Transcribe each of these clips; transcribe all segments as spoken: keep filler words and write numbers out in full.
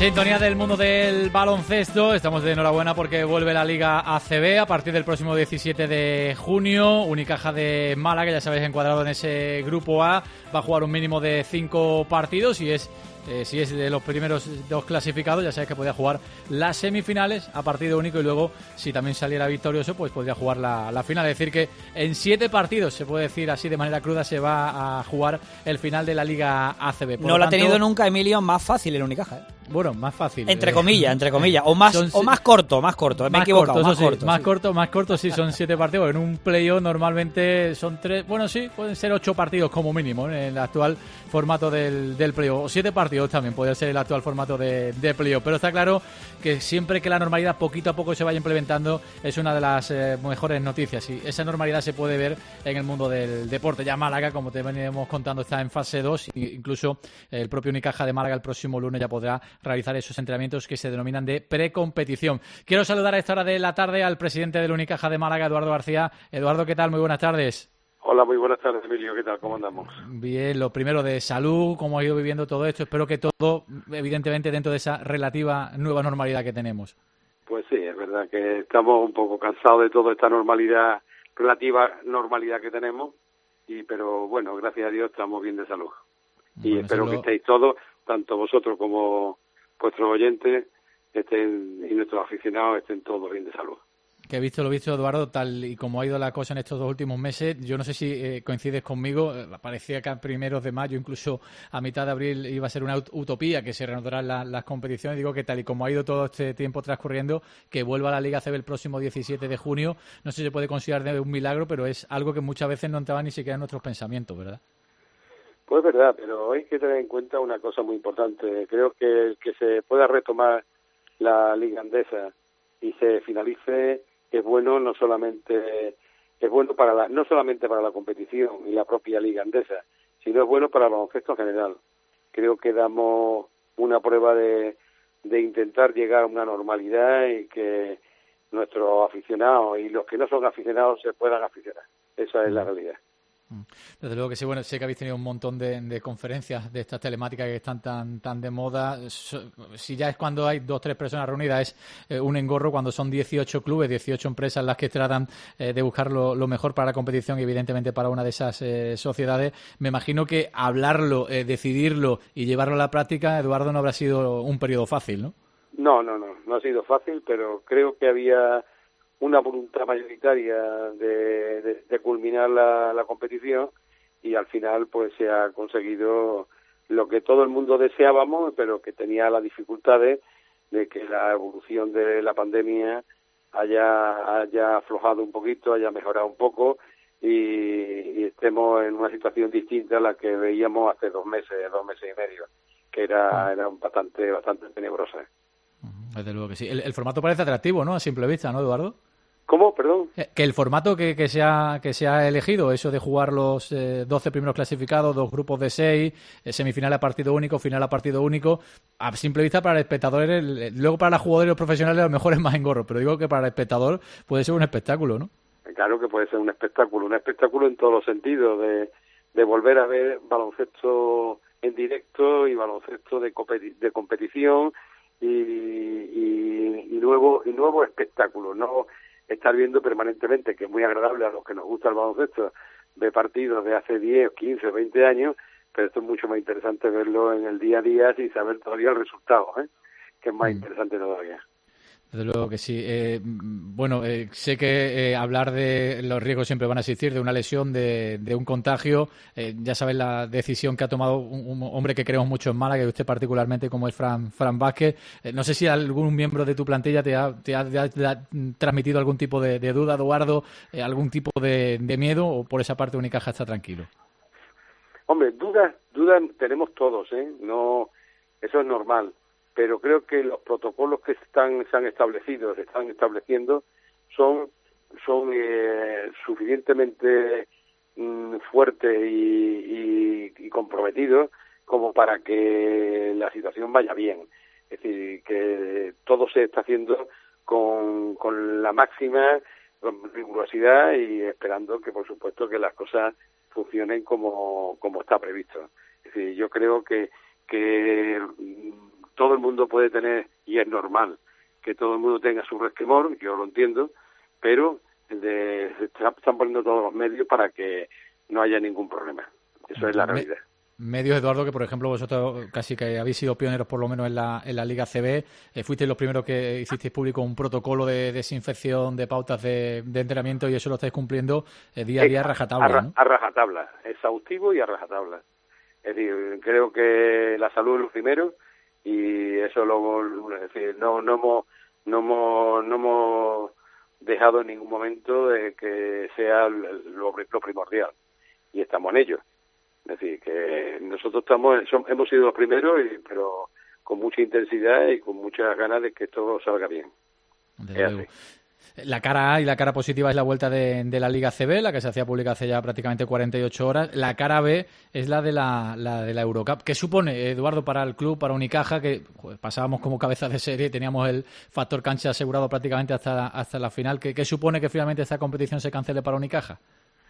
Sintonía del mundo del baloncesto. Estamos de enhorabuena porque vuelve la Liga A C B a partir del próximo diecisiete de junio. Unicaja de Málaga, ya sabéis, encuadrado en ese grupo A, va a jugar un mínimo de cinco partidos y es Eh, si es de los primeros dos clasificados, ya sabes que podía jugar las semifinales a partido único y luego, si también saliera victorioso, pues podría jugar la, la final. Es decir, que en siete partidos, se puede decir así de manera cruda, se va a jugar el final de la Liga A C B. Por no lo, lo tanto, ha tenido nunca, Emilio, más fácil el Unicaja, ¿eh? Bueno, más fácil. Entre comillas, entre comillas. O más, son, o más corto, más corto. Me más he equivocado, corto, más sí, corto. Más sí. corto, más corto, sí, son siete partidos. En un playoff normalmente son tres, bueno, sí, pueden ser ocho partidos como mínimo, ¿eh? En el actual formato del, del playoff. O siete partidos también podría ser el actual formato de, de playoff. Pero está claro que siempre que la normalidad poquito a poco se vaya implementando es una de las eh, mejores noticias. Y esa normalidad se puede ver en el mundo del deporte. Ya Málaga, como te veníamos contando, está en fase dos. E incluso el propio Unicaja de Málaga el próximo lunes ya podrá realizar esos entrenamientos que se denominan de precompetición. Quiero saludar a esta hora de la tarde al presidente del Unicaja de Málaga, Eduardo García. Eduardo, ¿qué tal? Muy buenas tardes. Hola, muy buenas tardes, Emilio. ¿Qué tal? ¿Cómo andamos? Bien, lo primero de salud, cómo ha ido viviendo todo esto. Espero que todo, evidentemente, dentro de esa relativa nueva normalidad que tenemos. Pues sí, es verdad que estamos un poco cansados de toda esta normalidad, relativa normalidad que tenemos, y pero bueno, gracias a Dios estamos bien de salud. Y bueno, espero solo... que estéis todos, tanto vosotros como vuestros oyentes estén y nuestros aficionados estén todos bien de salud. Que he visto lo visto, Eduardo, tal y como ha ido la cosa en estos dos últimos meses, yo no sé si eh, coincides conmigo, eh, parecía que a primeros de mayo, incluso a mitad de abril, iba a ser una utopía que se reanudaran la, las competiciones. Digo que tal y como ha ido todo este tiempo transcurriendo, que vuelva a la Liga A C B el próximo diecisiete de junio, no sé si se puede considerar de un milagro, pero es algo que muchas veces no entraba ni siquiera en nuestros pensamientos, ¿verdad? Pues es verdad, pero hay que tener en cuenta una cosa muy importante. Creo que que se pueda retomar la Liga Andesa y se finalice es bueno, no solamente es bueno para la no solamente para la competición y la propia Liga Andesa, sino es bueno para el baloncesto en general. Creo que damos una prueba de de intentar llegar a una normalidad y que nuestros aficionados y los que no son aficionados se puedan aficionar. Esa es la realidad. Desde luego que sí, bueno, sé que habéis tenido un montón de, de conferencias de estas telemáticas que están tan tan de moda. Si ya es cuando hay dos o tres personas reunidas es eh, un engorro, cuando son dieciocho clubes, dieciocho empresas las que tratan eh, de buscar lo, lo mejor para la competición y evidentemente para una de esas eh, sociedades. Me imagino que hablarlo, eh, decidirlo y llevarlo a la práctica, Eduardo, no habrá sido un periodo fácil, ¿no? No, no, no, no ha sido fácil, pero creo que había una voluntad mayoritaria de, de, de culminar la, la competición y al final pues se ha conseguido lo que todo el mundo deseábamos, pero que tenía las dificultades de que la evolución de la pandemia haya, haya aflojado un poquito, haya mejorado un poco y, y estemos en una situación distinta a la que veíamos hace dos meses, dos meses y medio, que era, era bastante, bastante tenebrosa. Desde luego que sí. El, el formato parece atractivo, ¿no? A simple vista, ¿no, Eduardo? ¿Cómo? Perdón. Que el formato que, que, se ha, que se ha elegido, eso de jugar los eh, doce primeros clasificados, dos grupos de seis, eh, semifinal a partido único, final a partido único, a simple vista para el espectador, el, luego para los jugadores y los profesionales a lo mejor es más engorro, pero digo que para el espectador puede ser un espectáculo, ¿no? Claro que puede ser un espectáculo, un espectáculo en todos los sentidos, de, de volver a ver baloncesto en directo y baloncesto de, competi- de competición y, y, y, nuevo, y nuevo espectáculo, ¿no? Estar viendo permanentemente, que es muy agradable a los que nos gusta el baloncesto, ver partidos de hace diez, quince, veinte años, pero esto es mucho más interesante verlo en el día a día sin saber todavía el resultado, ¿eh? Que es más mm. interesante todavía. Desde luego que sí. Eh, bueno, eh, sé que eh, hablar de los riesgos siempre van a existir, de una lesión, de, de un contagio. Eh, ya sabes la decisión que ha tomado un, un hombre que creemos mucho en Málaga, que usted particularmente, como es Fran, Fran Vázquez. Eh, no sé si algún miembro de tu plantilla te ha, te ha, te ha, te ha transmitido algún tipo de, de duda, Eduardo, eh, algún tipo de, de miedo, o por esa parte Unicaja está tranquilo. Hombre, dudas, dudas tenemos todos, ¿eh? No, eso es normal. Pero creo que los protocolos que están se han establecido, se están estableciendo, son son eh, suficientemente mm, fuertes y, y, y comprometidos como para que la situación vaya bien. Es decir, que todo se está haciendo con, con la máxima rigurosidad y esperando que, por supuesto, que las cosas funcionen como, como está previsto. Es decir, yo creo que, que todo el mundo puede tener, y es normal, que todo el mundo tenga su resquemor, yo lo entiendo, pero de, se están poniendo todos los medios para que no haya ningún problema. Eso es la realidad. Medios, Eduardo, que por ejemplo vosotros casi que habéis sido pioneros por lo menos en la, en la Liga C B, eh, fuisteis los primeros que hicisteis público un protocolo de desinfección, de pautas de, de entrenamiento, y eso lo estáis cumpliendo eh, día a día a rajatabla, a, ¿no? A rajatabla, exhaustivo y a rajatabla. Es decir, creo que la salud es lo primero y eso lo, es decir, no, no hemos, no hemos, no hemos dejado en ningún momento de que sea lo, lo primordial, y estamos en ello. Es decir, que nosotros estamos, somos, hemos sido los primeros, y, pero con mucha intensidad y con muchas ganas de que todo salga bien. La cara A y la cara positiva es la vuelta de, de la Liga C B, la que se hacía pública hace ya prácticamente cuarenta y ocho horas. La cara B es la de la, la de la Eurocup. ¿Qué supone, Eduardo, para el club, para Unicaja, que joder, pasábamos como cabeza de serie, teníamos el factor cancha asegurado prácticamente hasta, hasta la final? ¿Qué, ¿Qué supone que finalmente esta competición se cancele para Unicaja?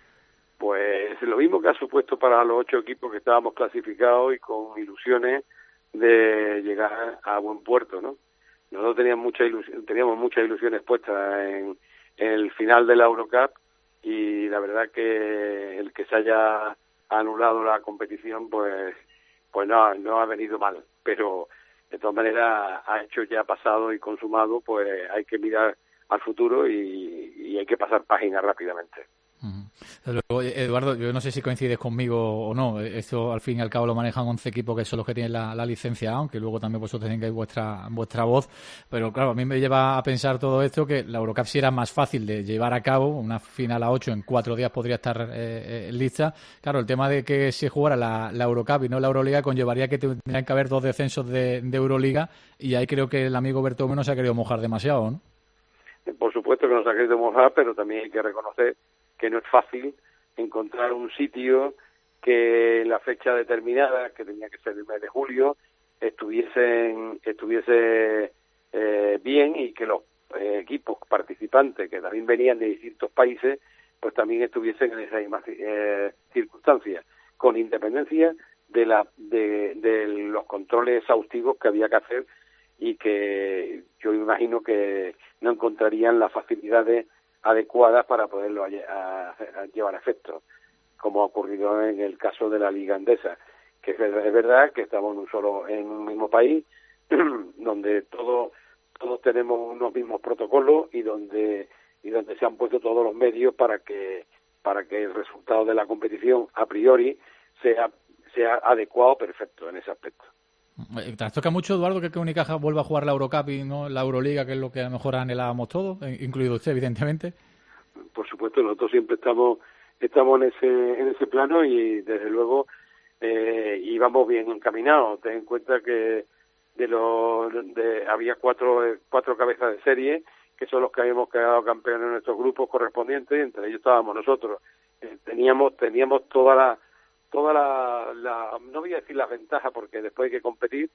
Pues lo mismo que ha supuesto para los ocho equipos que estábamos clasificados y con ilusiones de llegar a buen puerto, ¿no? Nosotros teníamos muchas ilusiones, teníamos muchas ilusiones puestas en, en el final de la Eurocup, y la verdad que el que se haya anulado la competición, pues pues no, no ha venido mal, pero de todas maneras ha hecho ya pasado y consumado, pues hay que mirar al futuro y, y hay que pasar páginas rápidamente. Luego, Eduardo, yo no sé si coincides conmigo o no. Esto al fin y al cabo lo manejan once equipos que son los que tienen la, la licencia, aunque luego también vosotros tengáis vuestra vuestra voz. Pero claro, a mí me lleva a pensar todo esto que la Eurocup sí era más fácil de llevar a cabo. Una final a ocho en cuatro días podría estar eh, lista. Claro, el tema de que se jugara la, la Eurocup y no la Euroliga conllevaría que tendrían que haber dos descensos de, de Euroliga, y ahí creo que el amigo Bertomeu no se ha querido mojar demasiado, ¿no? Por supuesto que no se ha querido mojar, pero también hay que reconocer que no es fácil encontrar un sitio que en la fecha determinada, que tenía que ser el mes de julio, estuviesen, estuviese eh, bien, y que los eh, equipos participantes, que también venían de distintos países, pues también estuviesen en esas mismas eh, circunstancias, con independencia de, la, de, de los controles exhaustivos que había que hacer, y que yo imagino que no encontrarían las facilidades adecuadas para poderlo a, a, a llevar a efecto, como ha ocurrido en el caso de la Liga Endesa, que es, es verdad que estamos en un solo en un mismo país donde todos todos tenemos unos mismos protocolos y donde y donde se han puesto todos los medios para que para que el resultado de la competición a priori sea sea adecuado, perfecto en ese aspecto. ¿Te toca mucho, Eduardo, que, que Unicaja vuelva a jugar la Eurocup y no la Euroliga, que es lo que a lo mejor anhelábamos todos, incluido usted, evidentemente? Por supuesto, nosotros siempre estamos estamos en ese en ese plano, y desde luego eh, íbamos bien encaminados. Ten en cuenta que de los de, había cuatro cuatro cabezas de serie, que son los que habíamos quedado campeones en nuestros grupos correspondientes, y entre ellos estábamos nosotros. Eh, teníamos teníamos toda la toda la, la, no voy a decir las ventajas porque después hay que competir,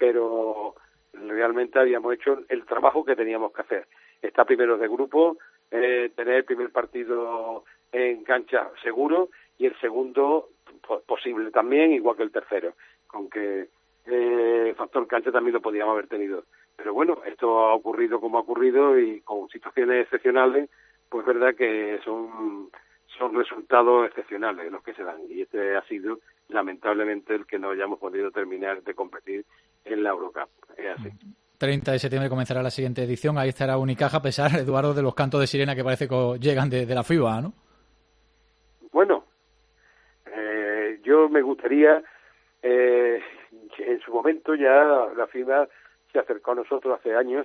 pero realmente habíamos hecho el trabajo que teníamos que hacer. Estar primero de grupo, eh, tener el primer partido en cancha seguro, y el segundo posible también, igual que el tercero, con que eh, el factor cancha también lo podíamos haber tenido. Pero bueno, esto ha ocurrido como ha ocurrido, y con situaciones excepcionales, pues verdad que son... son resultados excepcionales los que se dan, y este ha sido lamentablemente el que no hayamos podido terminar de competir en la Eurocup. Es así. treinta de septiembre comenzará la siguiente edición, ahí estará Unicaja, a pesar, Eduardo, de los cantos de sirena que parece que llegan de, de la FIBA, ¿no? Bueno, eh, yo me gustaría, eh, en su momento ya la FIBA se acercó a nosotros hace años,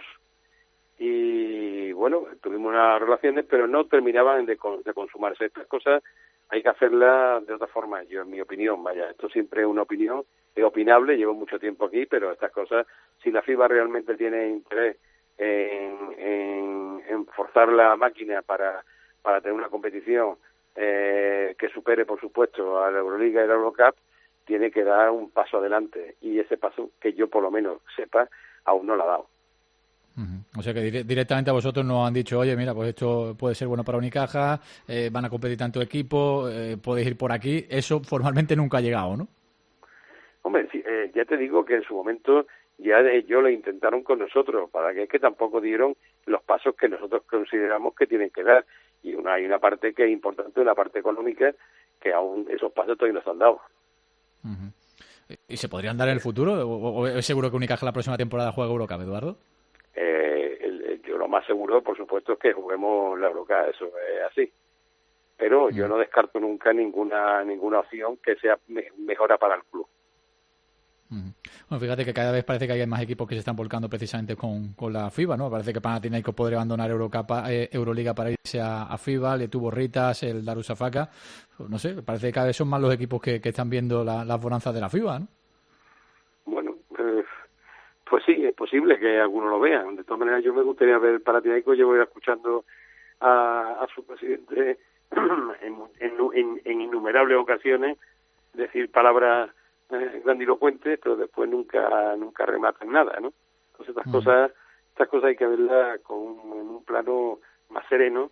y bueno, tuvimos unas relaciones, pero no terminaban de, de consumarse. Estas cosas hay que hacerlas de otra forma, yo en mi opinión, vaya, esto siempre es una opinión, es opinable, llevo mucho tiempo aquí, pero estas cosas, si la FIBA realmente tiene interés en, en, en forzar la máquina para, para tener una competición eh, que supere, por supuesto, a la Euroliga y la Eurocup, tiene que dar un paso adelante, y ese paso, que yo por lo menos sepa, aún no lo ha dado. O sea que dire- directamente a vosotros nos han dicho, oye, mira, pues esto puede ser bueno para Unicaja, eh, van a competir tanto equipo, eh, podéis ir por aquí. Eso formalmente nunca ha llegado, ¿no? Hombre, sí, eh, ya te digo que en su momento ya ellos lo intentaron con nosotros, para que es que tampoco dieron los pasos que nosotros consideramos que tienen que dar. Y una, hay una parte que es importante, una parte económica, que aún esos pasos todavía no se han dado. Uh-huh. ¿Y se podrían dar en el futuro? ¿O, o es seguro que Unicaja la próxima temporada juega Eurocup, Eduardo? Eh, el, yo lo más seguro, por supuesto, es que juguemos la Eurocup, eso es así. Pero uh-huh. yo no descarto nunca ninguna ninguna opción que sea me, mejora para el club. Uh-huh. Bueno, fíjate que cada vez parece que hay más equipos que se están volcando precisamente con, con la FIBA, ¿no? Parece que Panathinaikos podría abandonar Eurocup, eh, Euroliga para irse a, a FIBA, le tuvo Ritas, el Darussafaka. No sé, parece que cada vez son más los equipos que, que están viendo la, las bonanzas de la FIBA, ¿no? Bueno, eh, pues sí, es posible que algunos lo vean. De todas maneras, yo me gustaría ver Panathinaikos. Llevo escuchando a, a su presidente en, en, en, en innumerables ocasiones decir palabras eh, grandilocuentes, pero después nunca nunca rematan nada, ¿no? Entonces estas mm. cosas estas cosas hay que verlas con un, en un plano más sereno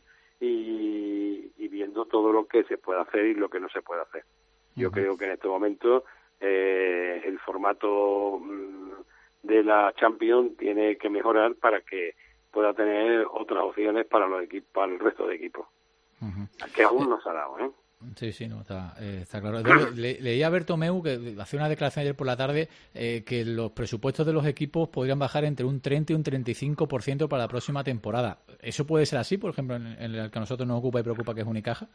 y, y viendo todo lo que se puede hacer y lo que no se puede hacer. Yo uh-huh. creo que en este momento eh, el formato mm, de la Champions tiene que mejorar para que pueda tener otras opciones para los equipos, para el resto de equipos, uh-huh. que aún no se ha dado, ¿eh? Sí, sí, no, está, eh, está claro. Le, leí a Bertomeu que hacía una declaración ayer por la tarde eh, que los presupuestos de los equipos podrían bajar entre un treinta y un treinta y cinco por ciento para la próxima temporada. ¿Eso puede ser así, por ejemplo, en, en el que a nosotros nos ocupa y preocupa, que es Unicaja?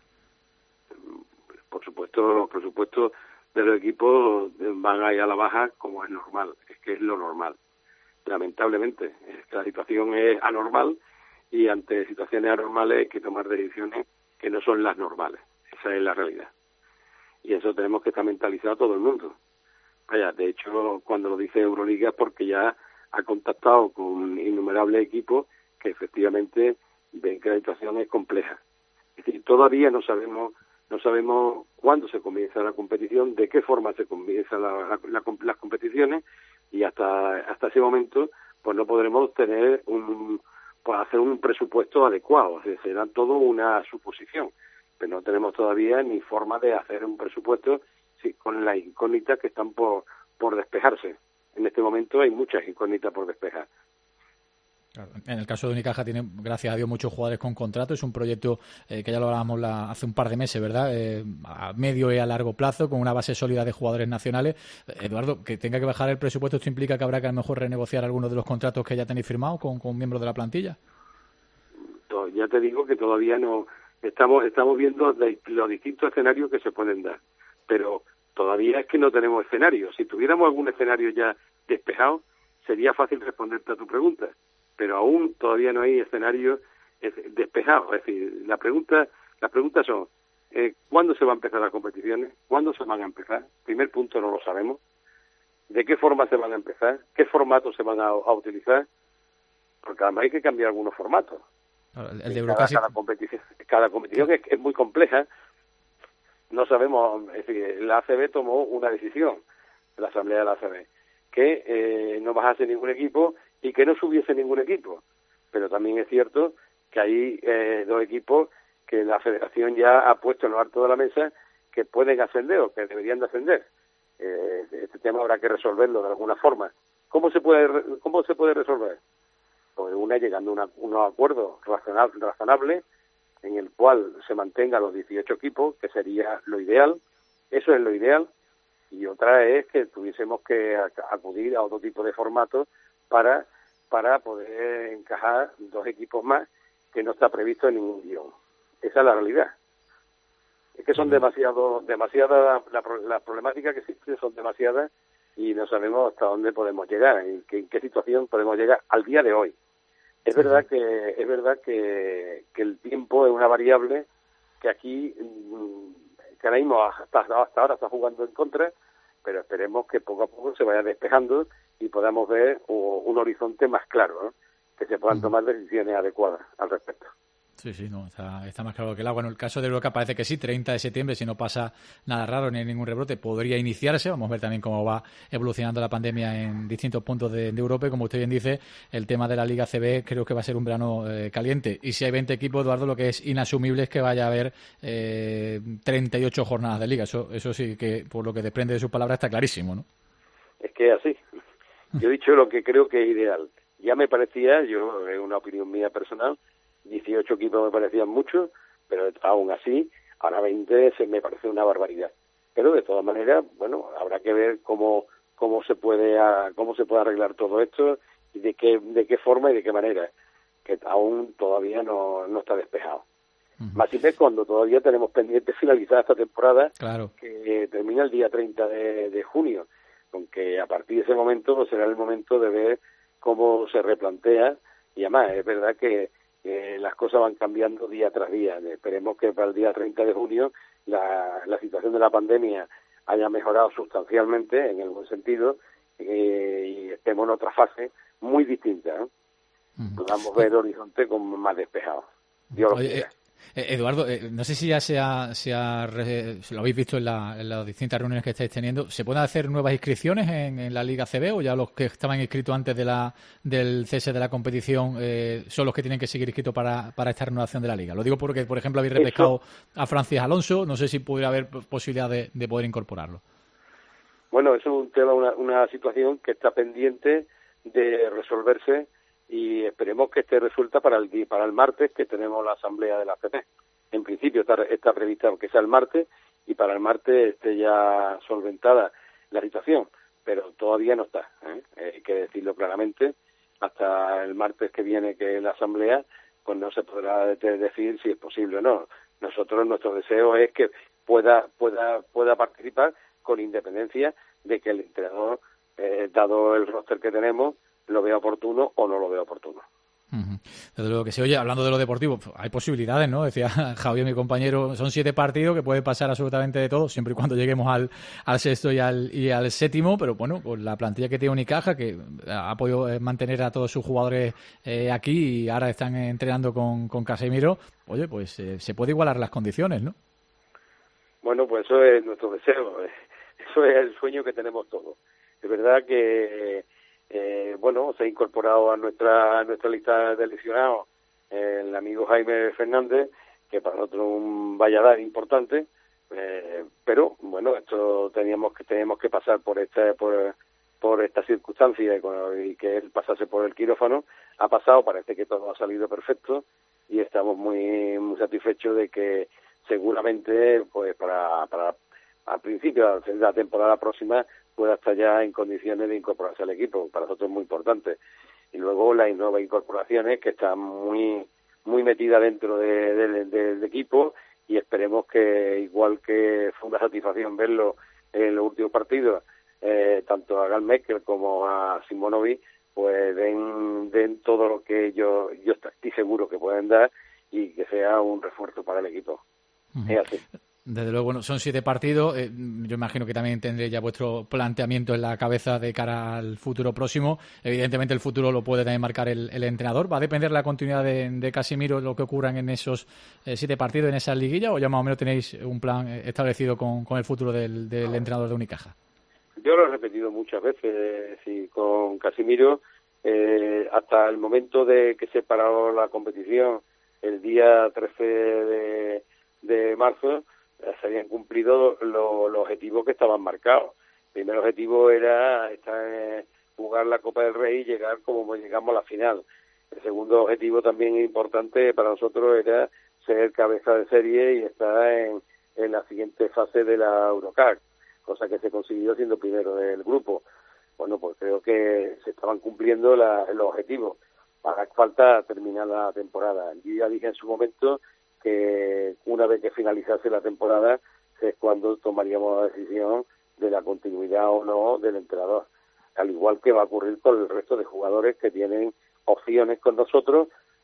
Por supuesto, los presupuestos de los equipos van a ir a la baja, como es normal, es que es lo normal. Lamentablemente, es que la situación es anormal y ante situaciones anormales hay que tomar decisiones que no son las normales. Esa es la realidad. Y eso tenemos que estar mentalizado todo el mundo. Vaya, de hecho, cuando lo dice Euroliga es porque ya ha contactado con innumerables equipos que efectivamente ven que la situación es compleja. Es decir, todavía no sabemos no sabemos cuándo se comienza la competición, de qué forma se comienzan la, la, la, las competiciones, y hasta hasta ese momento pues no podremos tener un pues hacer un presupuesto adecuado. O sea, será todo una suposición. Pero no tenemos todavía ni forma de hacer un presupuesto sí, con las incógnitas que están por, por despejarse. En este momento hay muchas incógnitas por despejar. Claro. En el caso de Unicaja tiene, gracias a Dios, muchos jugadores con contrato. Es un proyecto eh, que ya lo hablábamos la, hace un par de meses, ¿verdad? Eh, a medio y a largo plazo, con una base sólida de jugadores nacionales. Eh, Eduardo, que tenga que bajar el presupuesto, ¿esto implica que habrá que a lo mejor renegociar algunos de los contratos que ya tenéis firmados con, con miembros de la plantilla? Ya te digo que todavía no... Estamos estamos viendo los distintos escenarios que se pueden dar, pero todavía es que no tenemos escenario. Si tuviéramos algún escenario ya despejado, sería fácil responderte a tu pregunta, pero aún todavía no hay escenario despejado. Es decir, la pregunta, las preguntas son, eh, ¿cuándo se van a empezar las competiciones? ¿Cuándo se van a empezar? Primer punto, no lo sabemos. ¿De qué forma se van a empezar? ¿Qué formatos se van a, a utilizar? Porque además hay que cambiar algunos formatos. El, el de cada, casi... cada competición, cada competición es, es muy compleja. No sabemos, es decir, la A C B tomó una decisión, la asamblea de la A C B, que eh, no bajase ningún equipo y que no subiese ningún equipo. Pero también es cierto que hay eh, dos equipos que la federación ya ha puesto en lo alto de la mesa que pueden ascender o que deberían de ascender. Eh, este tema habrá que resolverlo de alguna forma. ¿Cómo se puede, cómo se puede resolver? Pues una llegando a una, unos acuerdos razonable, razonable en el cual se mantengan los dieciocho equipos, que sería lo ideal, eso es lo ideal, y otra es que tuviésemos que acudir a otro tipo de formatos para, para poder encajar dos equipos más que no está previsto en ningún guión. Esa es la realidad. Es que son demasiado, demasiadas, las la problemáticas que existen son demasiadas y no sabemos hasta dónde podemos llegar, en qué, en qué situación podemos llegar al día de hoy. Es verdad que es verdad que, que el tiempo es una variable que aquí, que ahora mismo hasta, hasta ahora está jugando en contra, pero esperemos que poco a poco se vaya despejando y podamos ver un horizonte más claro, ¿no? Que se puedan tomar decisiones adecuadas al respecto. Sí, sí, no, está, está más claro que el agua. En el caso de Eurocup parece que sí, treinta de septiembre, si no pasa nada raro ni hay ningún rebrote, podría iniciarse. Vamos a ver también cómo va evolucionando la pandemia en distintos puntos de, de Europa. Y como usted bien dice, el tema de la Liga C B creo que va a ser un verano eh, caliente. Y si hay veinte equipos, Eduardo, lo que es inasumible es que vaya a haber eh, treinta y ocho jornadas de Liga. Eso, eso sí que, por lo que desprende de sus palabras, está clarísimo, ¿no? Es que es así. Yo he dicho lo que creo que es ideal. Ya me parecía, yo es una opinión mía personal, dieciocho equipos me parecían muchos, pero aún así, ahora veinte se me parece una barbaridad. Pero de todas maneras, bueno, habrá que ver cómo cómo se puede a, cómo se puede arreglar todo esto y de qué de qué forma y de qué manera, que aún todavía no, no está despejado. Uh-huh. Más y menos cuando todavía tenemos pendiente finalizar esta temporada, claro, que termina el día treinta de, de junio, aunque a partir de ese momento pues, será el momento de ver cómo se replantea, y además es verdad que eh, las cosas van cambiando día tras día. Esperemos que para el día treinta de junio la, la situación de la pandemia haya mejorado sustancialmente, en el buen sentido, eh, y estemos en otra fase muy distinta, ¿no? Uh-huh. Podamos ver el horizonte como más despejado. Dios Oye, lo quiera. Eh, Eduardo, eh, no sé si ya se ha, se ha si lo habéis visto en, la, en las distintas reuniones que estáis teniendo. ¿Se pueden hacer nuevas inscripciones en, en la Liga C B o ya los que estaban inscritos antes de la, del cese de la competición eh, son los que tienen que seguir inscritos para, para esta renovación de la Liga? Lo digo porque, por ejemplo, habéis repescado a Francis Alonso. No sé si pudiera haber posibilidad de, de poder incorporarlo. Bueno, eso es un tema, una, una situación que está pendiente de resolverse y esperemos que esté resuelta para el para el martes, que tenemos la asamblea de la C P. En principio está, está prevista que sea el martes y para el martes esté ya solventada la situación, pero todavía no está, ¿eh? Hay que decirlo claramente. Hasta el martes que viene, que es la asamblea, pues no se podrá decir si es posible o no. Nosotros, nuestro deseo es que pueda pueda pueda participar con independencia de que el entrenador, eh, dado el roster que tenemos, lo vea oportuno o no lo vea oportuno. Uh-huh. Desde luego que sí. Oye, hablando de lo deportivo, hay posibilidades, ¿no? Decía Javier, mi compañero, son siete partidos que puede pasar absolutamente de todo, siempre y cuando lleguemos al, al sexto y al, y al séptimo, pero bueno, pues la plantilla que tiene Unicaja, que ha podido mantener a todos sus jugadores eh, aquí y ahora están entrenando con, con Casemiro, oye, pues eh, se puede igualar las condiciones, ¿no? Bueno, pues eso es nuestro deseo, eso es el sueño que tenemos todos. Es verdad que Eh, bueno, se ha incorporado a nuestra a nuestra lista de lesionados eh, el amigo Jaime Fernández, que para nosotros es un valladar importante, eh, pero bueno, esto teníamos que tenemos que pasar por esta por, por esta circunstancia y, y que él pasase por el quirófano. Ha pasado, parece que todo ha salido perfecto y estamos muy muy satisfechos de que seguramente pues para para al principio de la temporada próxima pueda estar ya en condiciones de incorporarse al equipo. Para nosotros es muy importante. Y luego las nuevas incorporaciones que están muy muy metidas dentro de, de, de, del equipo, y esperemos que, igual que fue una satisfacción verlo en los últimos partidos, eh, tanto a Gal Mekel como a Simonovic, pues den, den todo lo que yo, yo estoy seguro que pueden dar y que sea un refuerzo para el equipo. Uh-huh. Es así. Desde luego, bueno, son siete partidos. Eh, yo imagino que también tendré ya vuestro planteamiento en la cabeza de cara al futuro próximo. Evidentemente, el futuro lo puede también marcar el, el entrenador. ¿Va a depender la continuidad de, de Casemiro, lo que ocurran en esos eh, siete partidos, en esa liguilla, o ya más o menos tenéis un plan establecido con, con el futuro del, del entrenador de Unicaja? Yo lo he repetido muchas veces, sí, con Casemiro, eh, hasta el momento de que se paró la competición, el día trece de, de marzo, se habían cumplido lo, los objetivos que estaban marcados. El primer objetivo era estar, eh, jugar la Copa del Rey y llegar como llegamos a la final. El segundo objetivo también importante para nosotros era ser cabeza de serie y estar en, en la siguiente fase de la Eurocup, cosa que se consiguió siendo primero del grupo. Bueno, pues creo que se estaban cumpliendo la, los objetivos. Para falta terminar la temporada. Yo ya dije en su momento que una vez que finalizase la temporada es cuando tomaríamos la decisión de la continuidad o no del entrenador, al igual que va a ocurrir con el resto de jugadores que tienen opciones con nosotros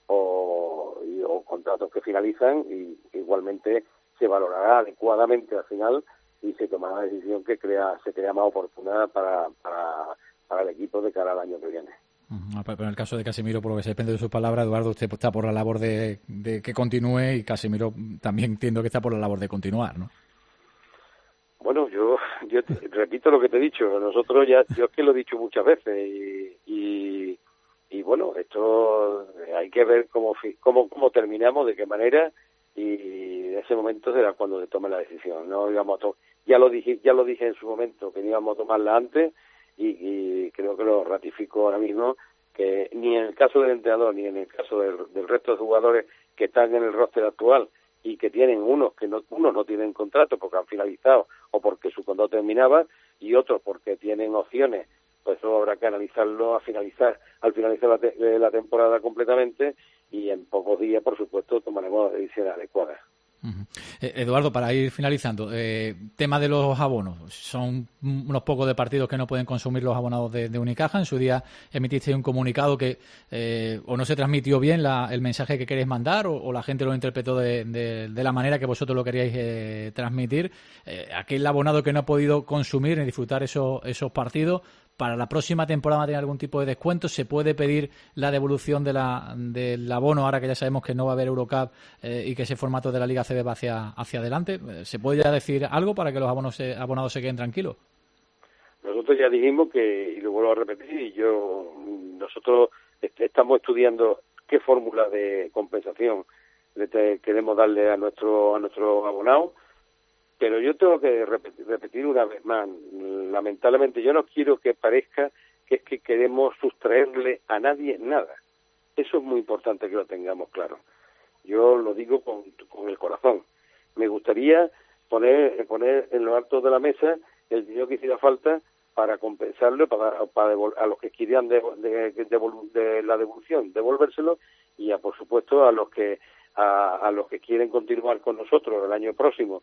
o, y, o contratos que finalizan, y igualmente se valorará adecuadamente al final y se tomará la decisión que crea se crea más oportuna para, para, para el equipo de cara al año que viene. Pero en el caso de Casemiro, por lo que se depende de sus palabras, Eduardo, usted está por la labor de, de que continúe, y Casemiro también entiendo que está por la labor de continuar, ¿no? Bueno, yo yo te, repito lo que te he dicho. Nosotros ya, yo es que lo he dicho muchas veces y, y, y bueno, esto hay que ver cómo, cómo, cómo terminamos, de qué manera, y en ese momento será cuando se tome la decisión. No íbamos a to- ya lo dije, ya lo dije en su momento que no íbamos a tomarla antes. y, y creo que lo ratifico ahora mismo, que ni en el caso del entrenador ni en el caso del, del resto de jugadores que están en el roster actual y que tienen unos que no, unos no tienen contrato porque han finalizado o porque su contrato terminaba y otros porque tienen opciones, pues eso habrá que analizarlo a finalizar, al finalizar la, te, la temporada completamente, y en pocos días, por supuesto, tomaremos las decisiones adecuadas. Uh-huh. Eh, Eduardo, para ir finalizando, eh, tema de los abonos. Son unos pocos de partidos que no pueden consumir los abonados de, de Unicaja. En su día emitiste un comunicado que eh, o no se transmitió bien la, el mensaje que queréis mandar, o, o la gente lo interpretó de, de, de la manera que vosotros lo queríais eh, transmitir. Eh, aquel abonado que no ha podido consumir ni disfrutar esos, esos partidos, ¿para la próxima temporada va a tener algún tipo de descuento? ¿Se puede pedir la devolución de la, del abono ahora que ya sabemos que no va a haber Eurocup eh, y que ese formato de la Liga A C B va hacia, hacia adelante? ¿Se puede ya decir algo para que los abonos se, abonados se queden tranquilos? Nosotros ya dijimos que, y lo vuelvo a repetir, y yo nosotros est- estamos estudiando qué fórmula de compensación le te, queremos darle a nuestro a nuestro abonado. Pero yo tengo que repetir, repetir una vez más, lamentablemente yo no quiero que parezca que es que queremos sustraerle a nadie nada. Eso es muy importante que lo tengamos claro. Yo lo digo con, con el corazón. Me gustaría poner poner en lo alto de la mesa el dinero que hiciera falta para compensarlo, para, para devol- a los que querían de, de, de, de la devolución, devolvérselo, y a, por supuesto a los que a, a los que quieren continuar con nosotros el año próximo,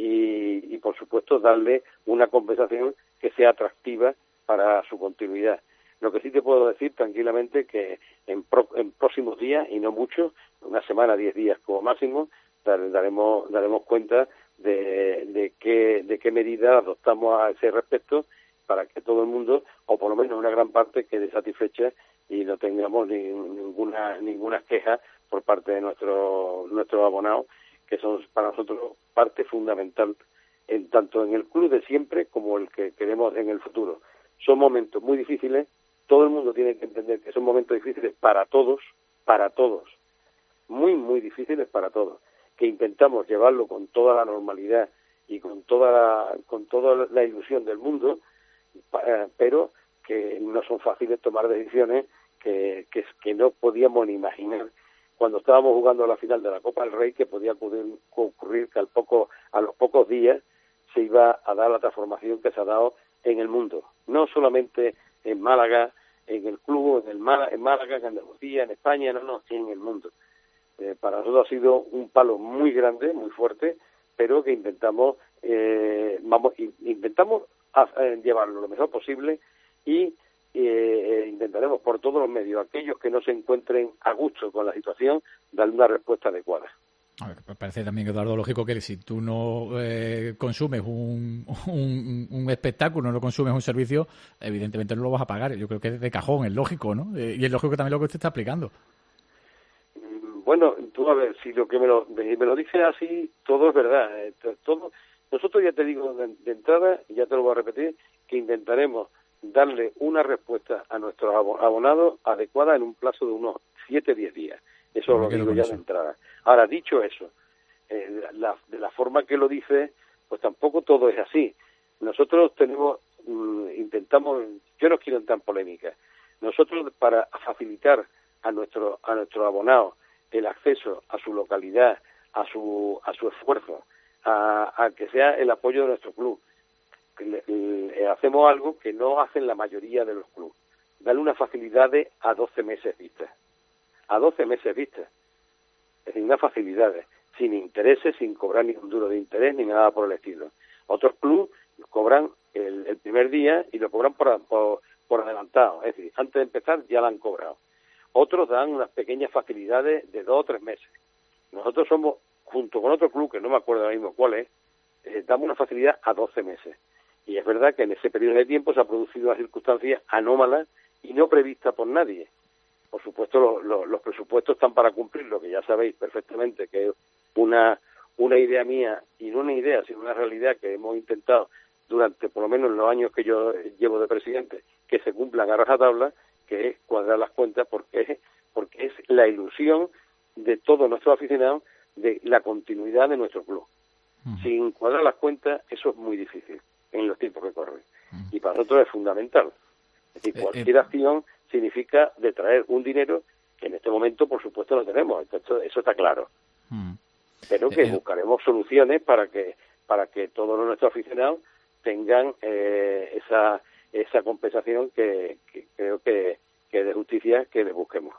y, y por supuesto darle una compensación que sea atractiva para su continuidad. Lo que sí te puedo decir tranquilamente que en, pro, en próximos días, y no mucho, una semana, diez días como máximo, dar, daremos daremos cuenta de, de qué de qué medidas adoptamos a ese respecto, para que todo el mundo, o por lo menos una gran parte, quede satisfecha y no tengamos ni, ninguna ninguna queja por parte de nuestros nuestros abonados, que son para nosotros parte fundamental en tanto en el club de siempre como el que queremos en el futuro. Son momentos muy difíciles, todo el mundo tiene que entender que son momentos difíciles para todos, para todos, muy muy difíciles para todos, que intentamos llevarlo con toda la normalidad y con toda la, con toda la ilusión del mundo, pero que no son fáciles tomar decisiones que, que, que no podíamos ni imaginar cuando estábamos jugando la final de la Copa del Rey, que podía ocurrir, ocurrir que al poco, a los pocos días se iba a dar la transformación que se ha dado en el mundo, no solamente en Málaga, en el club, en el Málaga, en Málaga, en Andalucía, en España, no, no, en el mundo. Eh, para nosotros ha sido un palo muy grande, muy fuerte, pero que intentamos, eh, vamos, intentamos a, a llevarlo lo mejor posible, y eh, intentaremos por todos los medios, aquellos que no se encuentren a gusto con la situación, darle una respuesta adecuada. A ver, me parece también, Eduardo, lógico que si tú no eh, consumes un, un, un espectáculo, no consumes un servicio, evidentemente no lo vas a pagar. Yo creo que es de cajón, es lógico, ¿no? Eh, y es lógico también lo que usted está explicando. Bueno, tú a ver, si lo que me lo, me lo dices así, todo es verdad. Eh, todo, nosotros ya te digo de, de entrada, y ya te lo voy a repetir, que intentaremos darle una respuesta a nuestros abonados adecuada en un plazo de unos siete a diez días. Eso No, lo digo ya eso. de entrada. Ahora, dicho eso, eh, la, de la forma que lo dice, pues tampoco todo es así. Nosotros tenemos, mm, intentamos, yo no quiero entrar en polémica, nosotros para facilitar a nuestro a nuestros abonados el acceso a su localidad, a su a su esfuerzo, a, a que sea el apoyo de nuestro club, le, le, hacemos algo que no hacen la mayoría de los clubes, darle unas facilidades a doce meses vistas. A doce meses vistas, es decir, unas facilidades, sin intereses, sin cobrar ni un duro de interés, ni nada por el estilo. Otros clubes cobran el, el primer día y lo cobran por, por, por adelantado, es decir, antes de empezar ya lo han cobrado. Otros dan unas pequeñas facilidades de dos o tres meses. Nosotros somos, junto con otro club, que no me acuerdo ahora mismo cuál es, eh, damos una facilidad a doce meses. Y es verdad que en ese periodo de tiempo se han producido unas circunstancias anómalas y no previstas por nadie. Por supuesto, lo, lo, los presupuestos están para cumplirlo, que ya sabéis perfectamente que es una, una idea mía, y no una idea, sino una realidad que hemos intentado durante, por lo menos en los años que yo llevo de presidente, que se cumplan a rajatabla, que es cuadrar las cuentas, porque es, porque es la ilusión de todos nuestros aficionados de la continuidad de nuestro club. Uh-huh. Sin cuadrar las cuentas, eso es muy difícil en los tiempos que corren. Uh-huh. Y para nosotros es fundamental. Es decir, cualquier eh, eh. acción significa detraer un dinero que en este momento, por supuesto, no tenemos. Entonces, eso está claro. Uh-huh. Pero que eh, buscaremos soluciones para que para que todos nuestros aficionados tengan eh, esa esa compensación que, que creo que, que de justicia que les busquemos.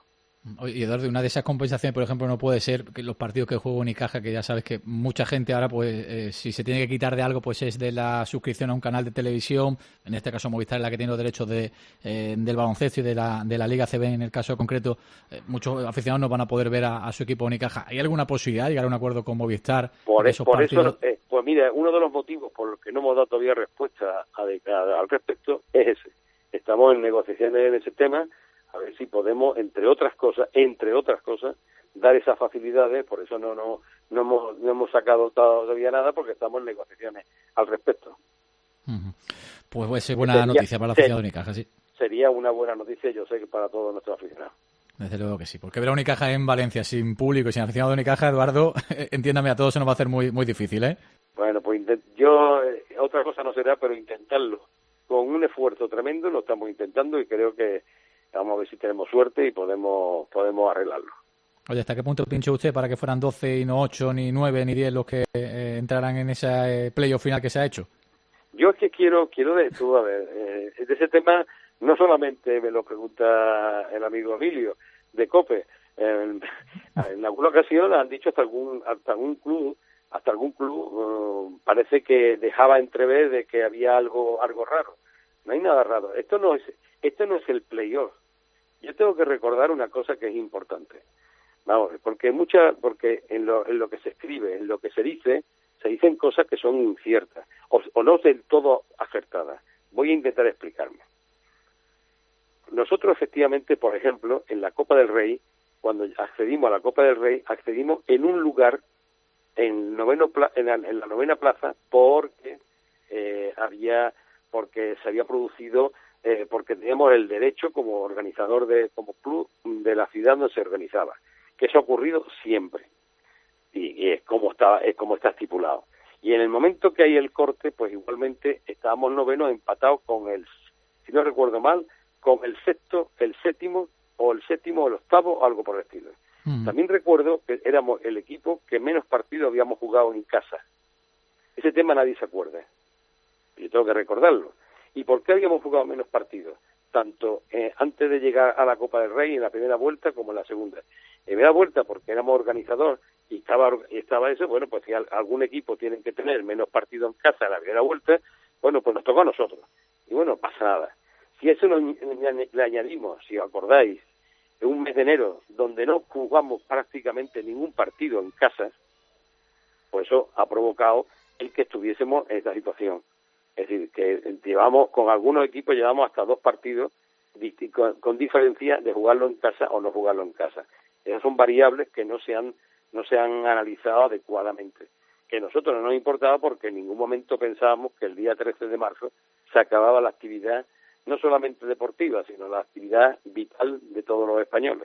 Y Eduardo, una de esas compensaciones, por ejemplo, no puede ser que los partidos que juega Unicaja, que ya sabes que mucha gente ahora, pues, eh, si se tiene que quitar de algo, pues es de la suscripción a un canal de televisión. En este caso, Movistar es la que tiene los derechos de, eh, del baloncesto y de la, de la Liga C B. En el caso concreto, eh, muchos aficionados no van a poder ver a, a su equipo Unicaja. ¿Hay alguna posibilidad de llegar a un acuerdo con Movistar? Por, esos por eso, eh, pues mira, uno de los motivos por los que no hemos dado todavía respuesta a, a, al respecto es ese. Estamos en negociaciones en ese tema, a ver si podemos, entre otras cosas, entre otras cosas, dar esas facilidades. Por eso no no no hemos, no hemos sacado todavía nada, porque estamos en negociaciones al respecto. Uh-huh. Pues puede ser buena sería, noticia para la afición de Unicaja, sí. Sería una buena noticia, yo sé que para todos nuestros aficionados. Desde luego que sí, porque ver a Unicaja en Valencia sin público y sin aficionado de Unicaja, Eduardo, entiéndame, a todos se nos va a hacer muy muy difícil, ¿eh? Bueno, pues yo, eh, otra cosa no será, pero intentarlo. Con un esfuerzo tremendo lo estamos intentando y creo que vamos a ver si tenemos suerte y podemos podemos arreglarlo. Oye, ¿hasta qué punto pinchó usted para que fueran doce y no ocho, ni nueve, ni diez los que eh, entraran en ese eh, playoff final que se ha hecho? Yo es que quiero, quiero de tú, a ver, eh, de ese tema no solamente me lo pregunta el amigo Emilio de COPE, eh, en alguna ocasión han dicho hasta algún, hasta algún club, hasta algún club uh, parece que dejaba entrever de que había algo, algo raro. No hay nada raro. Esto no es, esto no es el playoff. Yo tengo que recordar una cosa que es importante. Vamos, porque mucha, porque en lo, en lo que se escribe, en lo que se dice, se dicen cosas que son inciertas o, o no del todo acertadas. Voy a intentar explicarme. Nosotros efectivamente, por ejemplo, en la Copa del Rey, cuando accedimos a la Copa del Rey, accedimos en un lugar en noveno pla- en, la, en la novena plaza porque eh, había porque se había producido eh, porque teníamos el derecho como organizador de como club de la ciudad donde se organizaba, que eso ha ocurrido siempre y, y es como está es como está estipulado. Y en el momento que hay el corte, pues igualmente estábamos novenos empatados con el, si no recuerdo mal, con el sexto, el séptimo o el séptimo o el octavo, algo por el estilo. Uh-huh. También recuerdo que éramos el equipo que menos partidos habíamos jugado en casa. Ese tema nadie se acuerda. Yo tengo que recordarlo. ¿Y por qué habíamos jugado menos partidos? Tanto eh, antes de llegar a la Copa del Rey en la primera vuelta como en la segunda. En la primera vuelta porque éramos organizador y estaba estaba eso, bueno, pues si algún equipo tiene que tener menos partidos en casa en la primera vuelta, bueno, pues nos tocó a nosotros. Y bueno, no pasa nada. Si eso lo, le añadimos, si os acordáis, en un mes de enero, donde no jugamos prácticamente ningún partido en casa, pues eso ha provocado el que estuviésemos en esta situación. Es decir, que llevamos, con algunos equipos llevamos hasta dos partidos con, con diferencia de jugarlo en casa o no jugarlo en casa. Esas son variables que no se han, no se han analizado adecuadamente. Que a nosotros no nos importaba porque en ningún momento pensábamos que el día trece de marzo se acababa la actividad no solamente deportiva, sino la actividad vital de todos los españoles.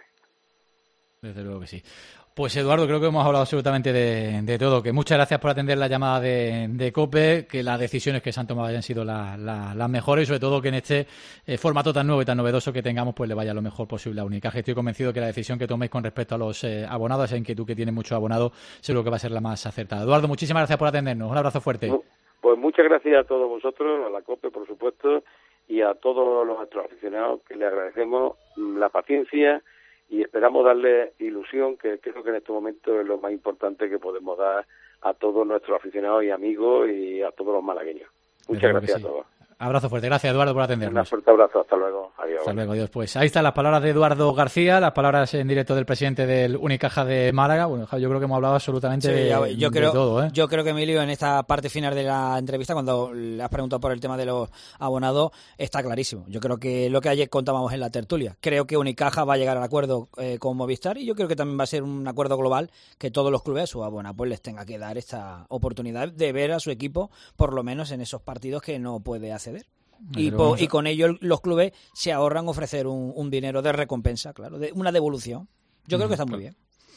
Desde luego que sí. Pues Eduardo, creo que hemos hablado absolutamente de, de todo. Que muchas gracias por atender la llamada de, de COPE, que las decisiones que se han tomado hayan sido la, la, las mejores y sobre todo que en este eh, formato tan nuevo y tan novedoso que tengamos, pues le vaya lo mejor posible a Unicaja. Estoy convencido que la decisión que toméis con respecto a los eh, abonados, esa inquietud que tiene muchos abonados, seguro que va a ser la más acertada. Eduardo, muchísimas gracias por atendernos. Un abrazo fuerte. Pues muchas gracias a todos vosotros, a la COPE, por supuesto, y a todos los nuestros aficionados, que le agradecemos la paciencia y esperamos darle ilusión, que creo que en este momento es lo más importante que podemos dar a todos nuestros aficionados y amigos y a todos los malagueños. Muchas gracias sí. a todos. Abrazo fuerte. Gracias, Eduardo, por atendernos. Un fuerte abrazo. Hasta luego. Adiós. Hasta luego, adiós. Pues ahí están las palabras de Eduardo García, las palabras en directo del presidente del Unicaja de Málaga. Bueno, yo creo que hemos hablado absolutamente sí, de, yo creo, de todo. ¿eh? Yo creo que, Emilio, en esta parte final de la entrevista, cuando le has preguntado por el tema de los abonados, está clarísimo. Yo creo que lo que ayer contábamos en la tertulia. Creo que Unicaja va a llegar al acuerdo eh, con Movistar y yo creo que también va a ser un acuerdo global que todos los clubes a sus abonados pues les tenga que dar esta oportunidad de ver a su equipo, por lo menos en esos partidos que no puede acceder. Y, po, y con ello los clubes se ahorran ofrecer un, un dinero de recompensa, claro, de una devolución. Yo creo que está muy bien.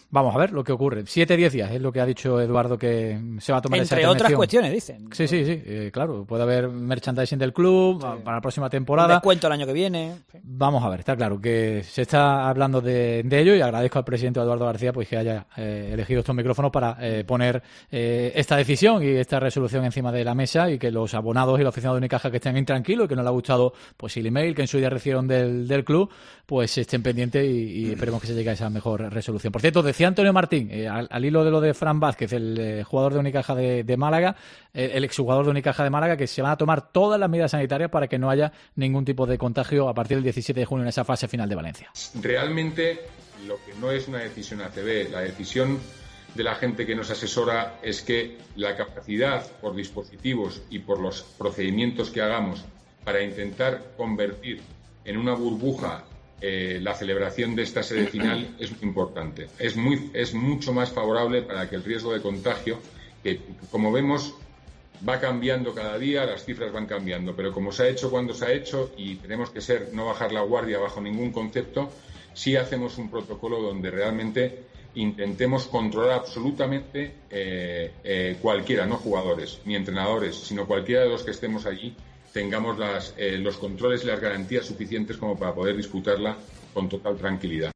Vamos a ver lo que ocurre. Siete, diez días es lo que ha dicho Eduardo que se va a tomar esa Entre otras intervención. cuestiones, dicen. Sí, sí, sí. Eh, claro, puede haber merchandising del club Sí. para la próxima Un temporada. descuento el año que viene. Vamos a ver, está claro que se está hablando de, de ello y agradezco al presidente Eduardo García pues que haya eh, elegido estos micrófonos para eh, poner eh, esta decisión y esta resolución encima de la mesa y que los abonados y los aficionados de Unicaja que estén intranquilos y que no les ha gustado pues el email que en su día recibieron del, del club, pues estén pendientes y, y esperemos que se llegue a esa mejor resolución. Por cierto, decía Antonio Martín, eh, al, al hilo de lo de Fran Vázquez, el eh, jugador de Unicaja de, de Málaga, eh, el exjugador de Unicaja de Málaga, que se van a tomar todas las medidas sanitarias para que no haya ningún tipo de contagio a partir del diecisiete de junio en esa fase final de Valencia. Realmente lo que no es una decisión A C B, la decisión de la gente que nos asesora es que la capacidad por dispositivos y por los procedimientos que hagamos para intentar convertir en una burbuja eh, la celebración de esta sede final es muy importante. Es, muy, es mucho más favorable para que el riesgo de contagio, que como vemos va cambiando cada día, las cifras van cambiando, pero como se ha hecho cuando se ha hecho y tenemos que ser no bajar la guardia bajo ningún concepto, sí hacemos un protocolo donde realmente intentemos controlar absolutamente eh, eh, cualquiera, no jugadores ni entrenadores, sino cualquiera de los que estemos allí, tengamos las, eh, los controles y las garantías suficientes como para poder disputarla con total tranquilidad.